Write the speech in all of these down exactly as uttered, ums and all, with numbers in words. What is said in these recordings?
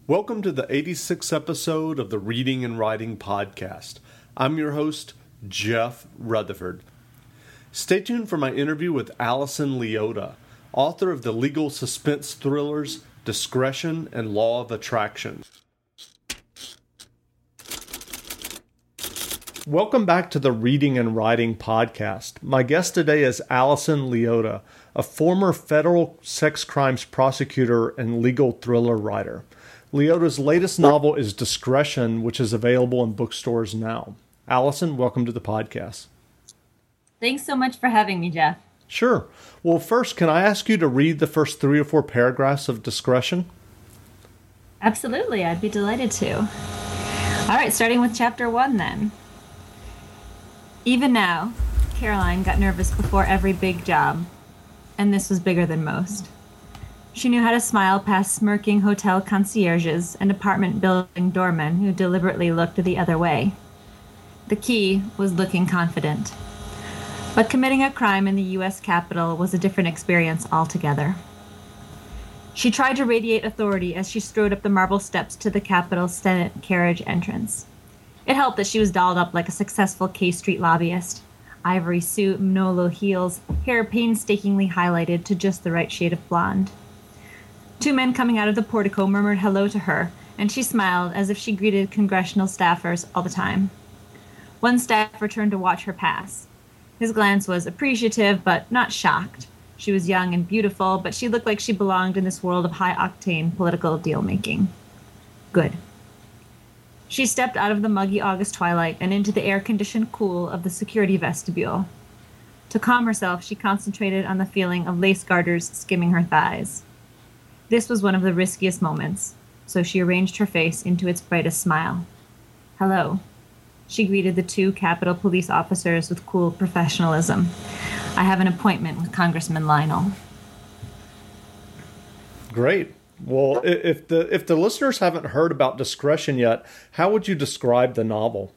Welcome to the eighty-sixth episode of the Reading and Writing Podcast. I'm your host, Jeff Rutherford. Stay tuned for my interview with Alison Leota, author of the legal suspense thrillers Discretion and Law of Attraction. Welcome back to the Reading and Writing Podcast. My guest today is Alison Leota, a former federal sex crimes prosecutor and legal thriller writer. Leota's latest novel is Discretion, which is available in bookstores now. Alison, welcome to the podcast. Thanks so much for having me, Jeff. Sure. Well, first, can I ask you to read the first three or four paragraphs of Discretion? Absolutely, I'd be delighted to. All right, starting with chapter one then. Even now, Caroline got nervous before every big job, and this was bigger than most. She knew how to smile past smirking hotel concierges and apartment building doormen who deliberately looked the other way. The key was looking confident. But committing a crime in the U S Capitol was a different experience altogether. She tried to radiate authority as she strode up the marble steps to the Capitol Senate carriage entrance. It helped that she was dolled up like a successful K Street lobbyist. Ivory suit, Manolo heels, hair painstakingly highlighted to just the right shade of blonde. Two men coming out of the portico murmured hello to her, and she smiled as if she greeted congressional staffers all the time. One staffer turned to watch her pass. His glance was appreciative, but not shocked. She was young and beautiful, but she looked like she belonged in this world of high-octane political deal-making. Good. She stepped out of the muggy August twilight and into the air-conditioned cool of the security vestibule. To calm herself, she concentrated on the feeling of lace garters skimming her thighs. This was one of the riskiest moments, so she arranged her face into its brightest smile. Hello. She greeted the two Capitol police officers with cool professionalism. I have an appointment with Congressman Lionel. Great. Well, if the if the listeners haven't heard about Discretion yet, how would you describe the novel?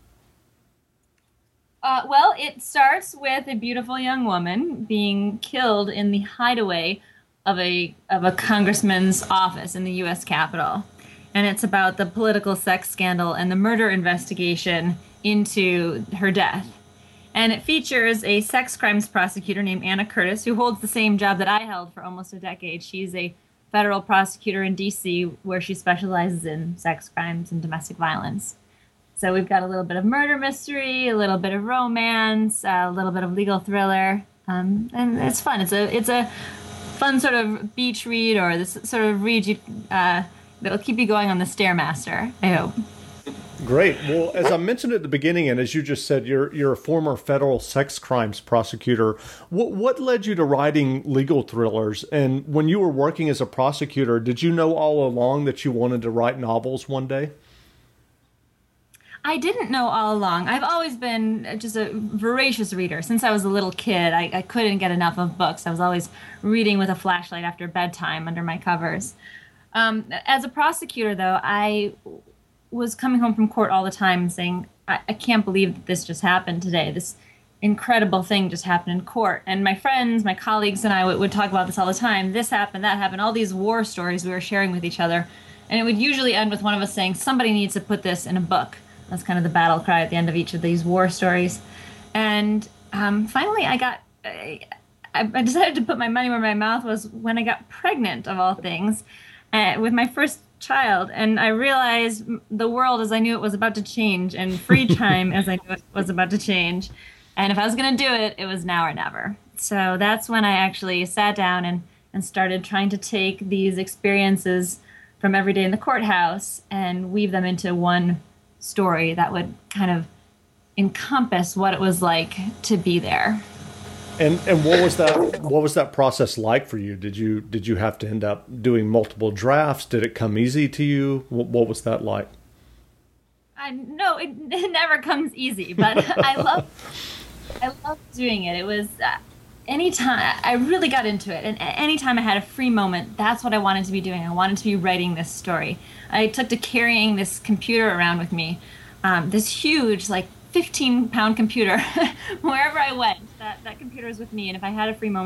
Uh, well, it starts with a beautiful young woman being killed in the hideaway of a of a congressman's office in the U S Capitol. And it's about the political sex scandal and the murder investigation into her death. And it features a sex crimes prosecutor named Anna Curtis, who holds the same job that I held for almost a decade. She's a federal prosecutor in D C, where she specializes in sex crimes and domestic violence. So we've got a little bit of murder mystery, a little bit of romance, a little bit of legal thriller, um, and it's fun. It's a it's a fun sort of beach read, or this sort of read you, uh, that'll keep you going on the Stairmaster, I hope. Great. Well, as I mentioned at the beginning, and as you just said, you're you're a former federal sex crimes prosecutor. What what led you to writing legal thrillers? And when you were working as a prosecutor, did you know all along that you wanted to write novels one day? I didn't know all along. I've always been just a voracious reader. Since I was a little kid, I, I couldn't get enough of books. I was always reading with a flashlight after bedtime under my covers. Um, as a prosecutor, though, I was coming home from court all the time saying, I, I can't believe that this just happened today. This incredible thing just happened in court. And my friends, my colleagues, and I would, would talk about this all the time. This happened, that happened, all these war stories we were sharing with each other. And it would usually end with one of us saying, somebody needs to put this in a book. That's kind of the battle cry at the end of each of these war stories. And um, finally, I got, I, I decided to put my money where my mouth was when I got pregnant, of all things, uh, with my first child. And I realized the world as I knew it was about to change, and free time as I knew it was about to change. And if I was going to do it, it was now or never. So that's when I actually sat down and, and started trying to take these experiences from every day in the courthouse and weave them into one story that would kind of encompass what it was like to be there. And and what was that what was that process like for you? Did you did you have to end up doing multiple drafts? Did it come easy to you? What, what was that like? Uh, no, it, it never comes easy, but I love I love doing it. It was uh, anytime I really got into it, and anytime I had a free moment, that's what I wanted to be doing. I wanted to be writing this story. I took to carrying this computer around with me, um, this huge, like fifteen pound computer, wherever I went. That that computer was with me, and if I had a free moment,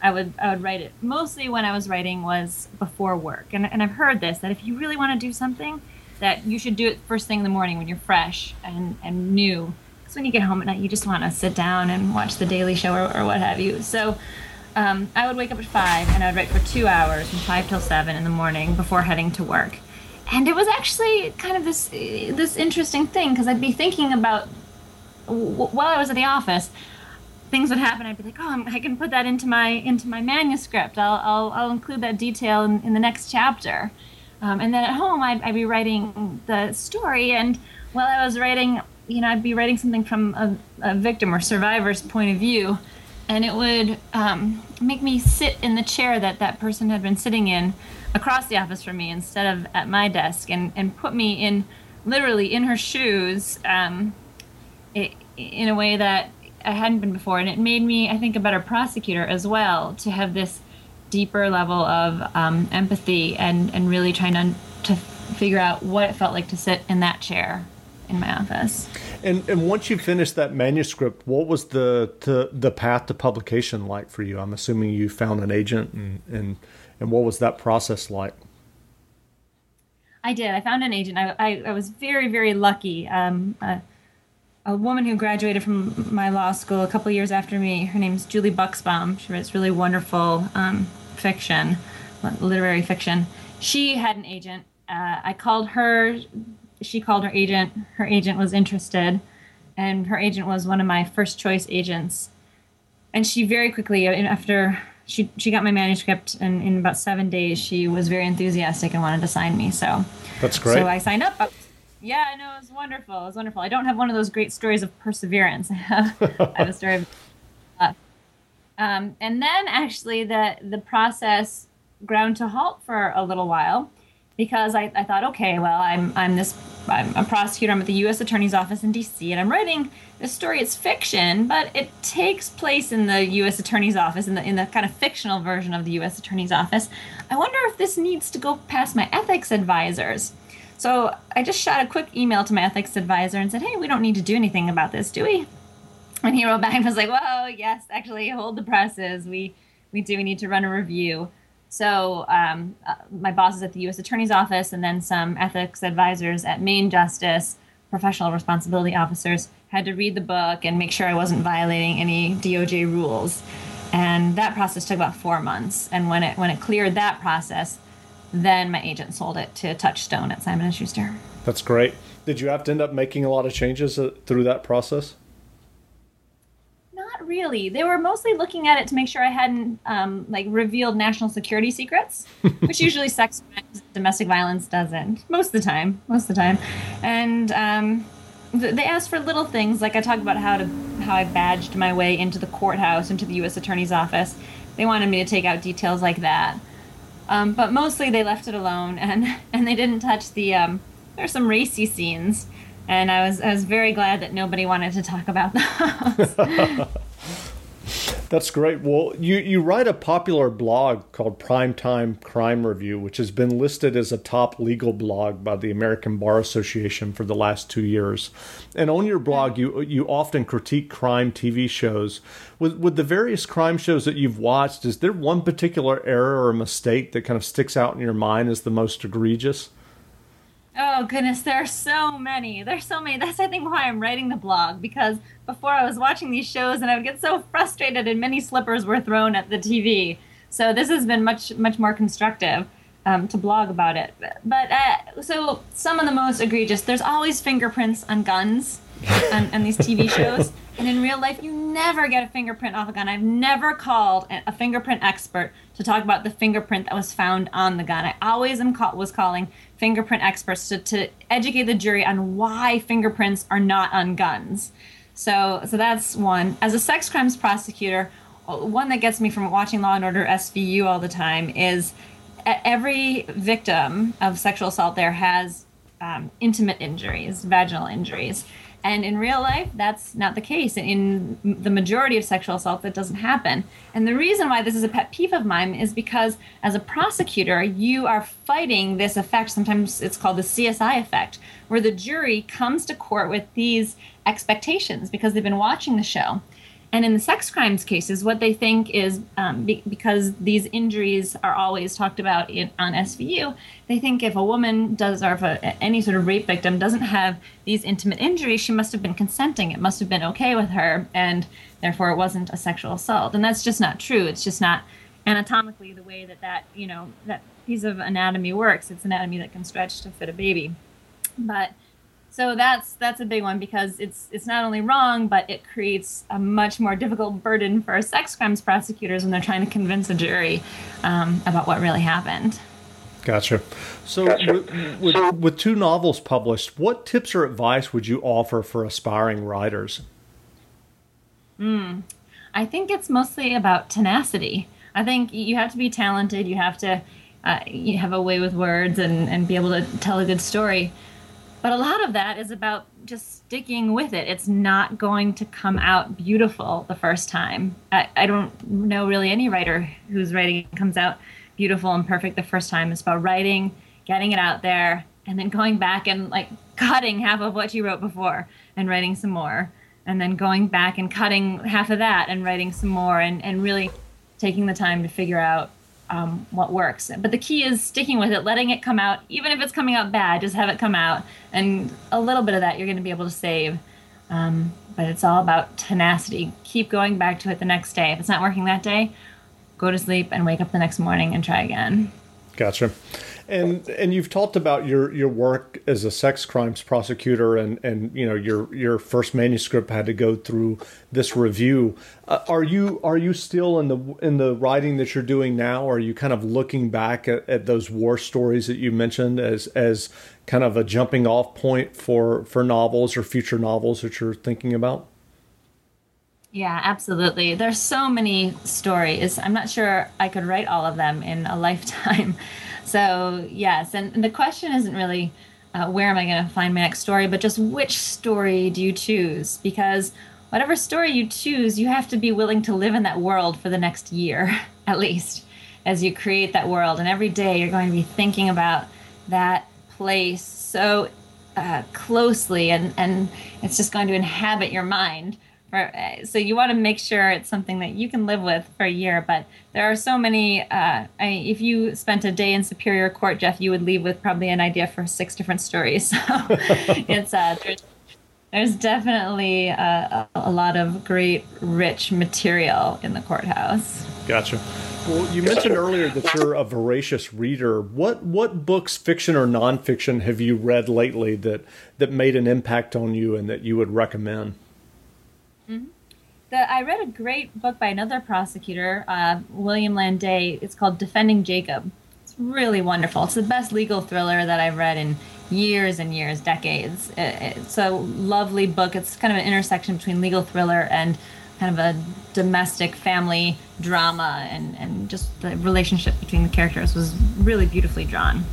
I would I would write it. Mostly when I was writing was before work. And, and I've heard this, that if you really want to do something, that you should do it first thing in the morning when you're fresh and, and new. Because when you get home at night, you just want to sit down and watch The Daily Show or, or what have you. So um, I would wake up at five and I would write for two hours from five till seven in the morning before heading to work. And it was actually kind of this this interesting thing, because I'd be thinking about, w- while I was at the office, things would happen. I'd be like, oh, I'm, I can put that into my into my manuscript. I'll I'll, I'll include that detail in, in the next chapter. Um, and then at home, I'd, I'd be writing the story. And while I was writing, you know, I'd be writing something from a, a victim or survivor's point of view. And it would um, make me sit in the chair that that person had been sitting in across the office from me instead of at my desk, and, and put me in, literally in her shoes, um, it, in a way that I hadn't been before. And it made me, I think, a better prosecutor as well, to have this deeper level of um, empathy and, and really trying to, to figure out what it felt like to sit in that chair in my office. And and once you finished that manuscript, what was the to, the path to publication like for you? I'm assuming you found an agent, and, and, and what was that process like? I did. I found an agent. I, I, I was very, very lucky. Um, uh, a woman who graduated from my law school a couple of years after me, her name's Julie Buxbaum. She writes really wonderful um, fiction, literary fiction. She had an agent. Uh, I called her. She called her agent. Her agent was interested, and her agent was one of my first choice agents. And she very quickly, after she she got my manuscript, and in about seven days, she was very enthusiastic and wanted to sign me. So that's great. So I signed up. Yeah, I know, it was wonderful. It was wonderful. I don't have one of those great stories of perseverance. I have, I have a story of uh, um, and then actually the the process ground to halt for a little while, because I, I thought, okay, well, I'm I'm this I'm a prosecutor. I'm at the U S Attorney's Office in D C, and I'm writing this story. It's fiction, but it takes place in the U S Attorney's Office, in the in the kind of fictional version of the U S Attorney's Office. I wonder if this needs to go past my ethics advisors. So I just shot a quick email to my ethics advisor and said, hey, we don't need to do anything about this, do we? And he wrote back and was like, well, yes, actually, hold the presses. We we do. We need to run a review. So um, uh, my bosses at the U S Attorney's Office, and then some ethics advisors at Maine Justice, professional responsibility officers, had to read the book and make sure I wasn't violating any D O J rules. And that process took about four months. And when it when it cleared that process, then my agent sold it to Touchstone at Simon and Schuster. That's great. Did you have to end up making a lot of changes uh, through that process? Not really. They were mostly looking at it to make sure I hadn't um, like revealed national security secrets, which usually sex crimes, domestic violence doesn't. Most of the time. Most of the time. And um, th- they asked for little things, like I talked about how to how I badged my way into the courthouse, into the U S Attorney's Office. They wanted me to take out details like that. Um, but mostly they left it alone, and, and they didn't touch the, um, there are some racy scenes, and I was I was very glad that nobody wanted to talk about those. That's great. Well, you, you write a popular blog called Primetime Crime Review, which has been listed as a top legal blog by the American Bar Association for the last two years. And on your blog, you you often critique crime T V shows. With, with the various crime shows that you've watched, is there one particular error or mistake that kind of sticks out in your mind as the most egregious? Oh, goodness, there are so many. There's so many. That's, I think, why I'm writing the blog, because before I was watching these shows and I would get so frustrated and many slippers were thrown at the T V. So this has been much, much more constructive um, to blog about it. But uh, so some of the most egregious, there's always fingerprints on guns on, on these T V shows. And in real life, you never get a fingerprint off a gun. I've never called a fingerprint expert to talk about the fingerprint that was found on the gun. I always am call, was calling fingerprint experts to, to educate the jury on why fingerprints are not on guns. So, so that's one. As a sex crimes prosecutor, one that gets me from watching Law and Order S V U all the time is every victim of sexual assault there has um, intimate injuries, vaginal injuries. And in real life, that's not the case. In the majority of sexual assault, that doesn't happen. And the reason why this is a pet peeve of mine is because as a prosecutor, you are fighting this effect. Sometimes it's called the C S I effect, where the jury comes to court with these expectations because they've been watching the show. And in the sex crimes cases, what they think is um, be- because these injuries are always talked about in, on S V U, they think if a woman does, or if a, any sort of rape victim doesn't have these intimate injuries, she must have been consenting. It must have been okay with her, and therefore it wasn't a sexual assault. And that's just not true. It's just not anatomically the way that that, you know, that piece of anatomy works. It's anatomy that can stretch to fit a baby. But so that's that's a big one, because it's it's not only wrong, but it creates a much more difficult burden for sex crimes prosecutors when they're trying to convince a jury um, about what really happened. Gotcha. So Gotcha. With, with, with two novels published, what tips or advice would you offer for aspiring writers? Mm, I think it's mostly about tenacity. I think you have to be talented. You have to uh, you have a way with words and, and be able to tell a good story. But a lot of that is about just sticking with it. It's not going to come out beautiful the first time. I, I don't know really any writer whose writing comes out beautiful and perfect the first time. It's about writing, getting it out there, and then going back and like cutting half of what you wrote before and writing some more. And then going back and cutting half of that and writing some more, and, and really taking the time to figure out Um, what works. But the key is sticking with it, letting it come out. Even if it's coming out bad, just have it come out. And a little bit of that you're going to be able to save. Um, but it's all about tenacity. Keep going back to it the next day. If it's not working that day, go to sleep and wake up the next morning and try again. Gotcha. And and you've talked about your, your work as a sex crimes prosecutor, and, and you know your your first manuscript had to go through this review. Uh, are you are you still in the in the writing that you're doing now? Or are you kind of looking back at, at those war stories that you mentioned as as kind of a jumping off point for, for novels or future novels that you're thinking about? Yeah, absolutely. There's so many stories. I'm not sure I could write all of them in a lifetime. So, yes. And, and the question isn't really uh, where am I going to find my next story, but just which story do you choose? Because whatever story you choose, you have to be willing to live in that world for the next year, at least, as you create that world. And every day you're going to be thinking about that place so uh, closely, and, and it's just going to inhabit your mind. So you want to make sure it's something that you can live with for a year. But there are so many, uh, I mean, if you spent a day in Superior Court, Jeff, you would leave with probably an idea for six different stories. So it's uh, there's, there's definitely a, a lot of great, rich material in the courthouse. Gotcha. Well, you mentioned earlier that you're a voracious reader. What what books, fiction or nonfiction, have you read lately that, that made an impact on you and that you would recommend? Mm-hmm. The, I read a great book by another prosecutor, uh, William Landay. It's called Defending Jacob. It's really wonderful. It's the best legal thriller that I've read in years and years, decades. It, it's a lovely book. It's kind of an intersection between legal thriller and kind of a domestic family drama, and, and just the relationship between the characters was really beautifully drawn.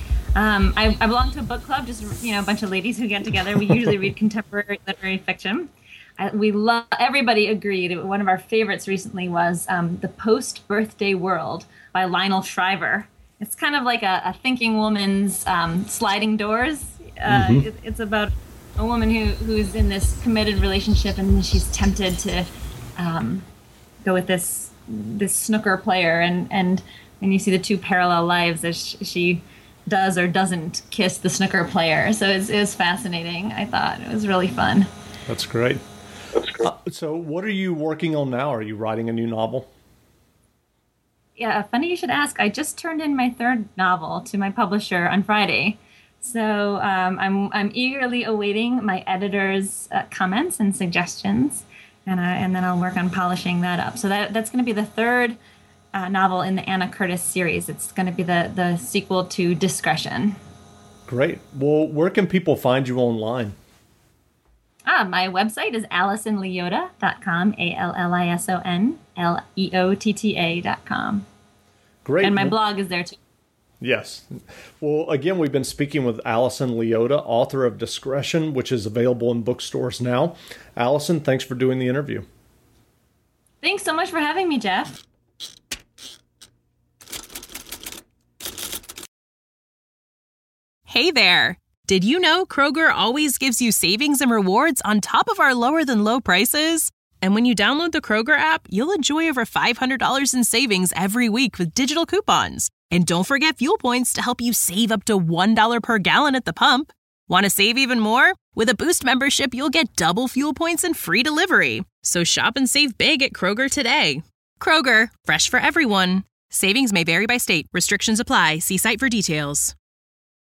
Um, I, I belong to a book club, just you know, a bunch of ladies who get together. We usually read contemporary literary fiction. I, we love. Everybody agreed. One of our favorites recently was um, The Post-Birthday World by Lionel Shriver. It's kind of like a, a thinking woman's um, sliding doors. Uh, mm-hmm. it, it's about a woman who who's in this committed relationship, and she's tempted to um, go with this this snooker player, and and and you see the two parallel lives as she, she does or doesn't kiss the snooker player. So it's, it was fascinating. I thought it was really fun. That's great. Uh, so what are you working on now? Are you writing a new novel? Yeah, funny you should ask. I just turned in my third novel to my publisher on Friday. So um, I'm I'm eagerly awaiting my editor's uh, comments and suggestions, and I, and then I'll work on polishing that up. So that that's going to be the third uh, novel in the Anna Curtis series. It's going to be the, the sequel to Discretion. Great. Well, where can people find you online? Ah, my website is allison leotta dot com, A L L I S O N L E O T T A dot com. Great. And my blog is there, too. Yes. Well, again, we've been speaking with Allison Leotta, author of Discretion, which is available in bookstores now. Allison, thanks for doing the interview. Thanks so much for having me, Jeff. Hey there. Did you know Kroger always gives you savings and rewards on top of our lower than low prices? And when you download the Kroger app, you'll enjoy over five hundred dollars in savings every week with digital coupons. And don't forget fuel points to help you save up to one dollar per gallon at the pump. Want to save even more? With a Boost membership, you'll get double fuel points and free delivery. So shop and save big at Kroger today. Kroger, fresh for everyone. Savings may vary by state. Restrictions apply. See site for details.